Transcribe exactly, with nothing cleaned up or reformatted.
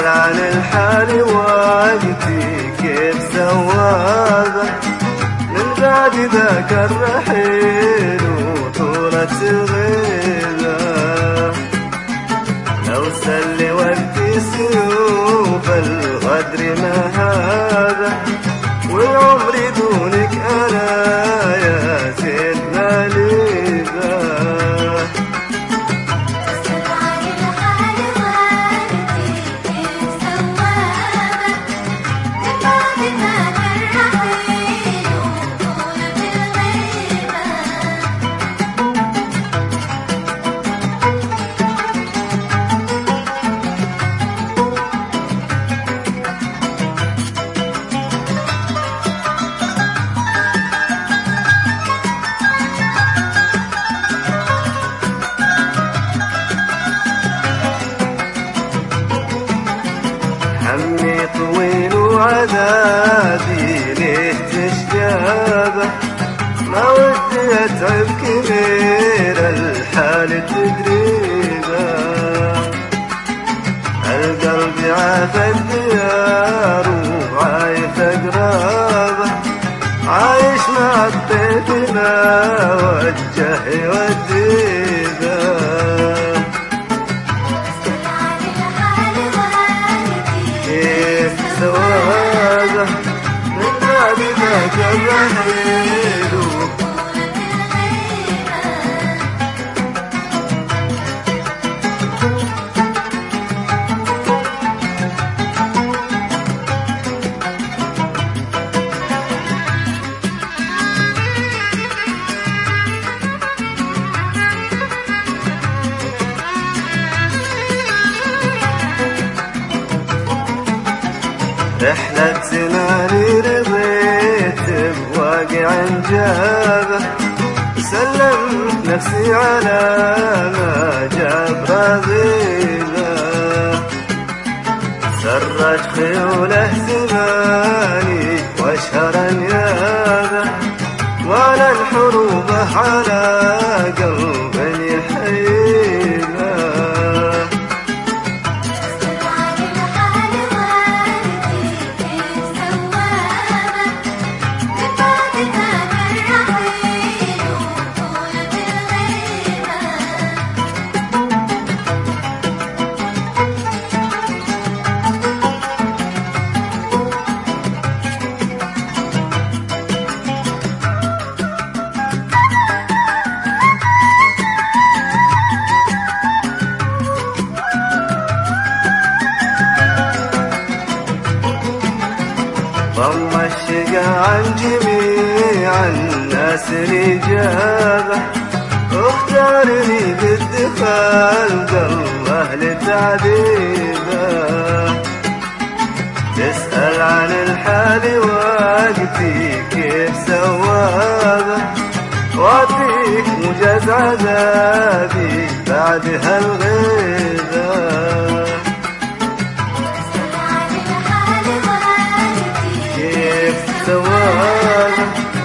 عن الحال وقتي كيف سوابه من بعد ذاك الرحيل وطولة الغيبة. لو سل وقتي سيوف الغدر ما هذا والعمر دونك أنا يا زين ماليبة. همي طويل وعذابي ليه تشجابه ما ودي اتعب كبير الحال تقريبه. القلب عاف الديار وعايف اقرابه عايش مع الطيف ما وجه يوديبه. سواده من بعد ذاك الرحيل رحلة زماني رضيت بواقع جابه سلمت نفسي على ما جاب رغيبه. سرج خيوله زماني واشهر انيابه ولا الحروبه على قلب يحيبه. ضم الشقا عن جميع الناس الإجابة اختارني بالدخال قلبه لتعذيبه. تسأل عن الحال وقتي كيف سوابه واعطيك مجاز عذابي بعد هالغيبة. كيف سواده